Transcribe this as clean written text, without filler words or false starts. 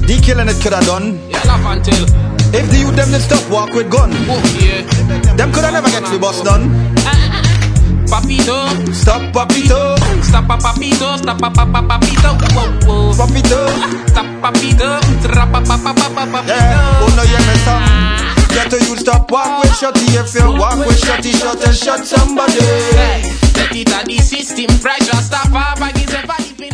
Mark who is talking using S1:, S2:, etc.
S1: The killing it coulda done.
S2: Yeah, laugh and tell.
S1: If the youth them did stop walk with gun,
S2: Oh, yeah.
S1: them coulda never get the bus done.
S2: Papito,
S1: Stop papito,
S2: stop papito, stop papito, whoa, whoa.
S1: papito.
S2: Stop papito, trap papito.
S1: Yeah, oh no, yeah, me some. Get to you stop walk with shorty. If you walk with shorty, shot and shot somebody.
S2: Hey, take it at the system, pressure, stop, I give a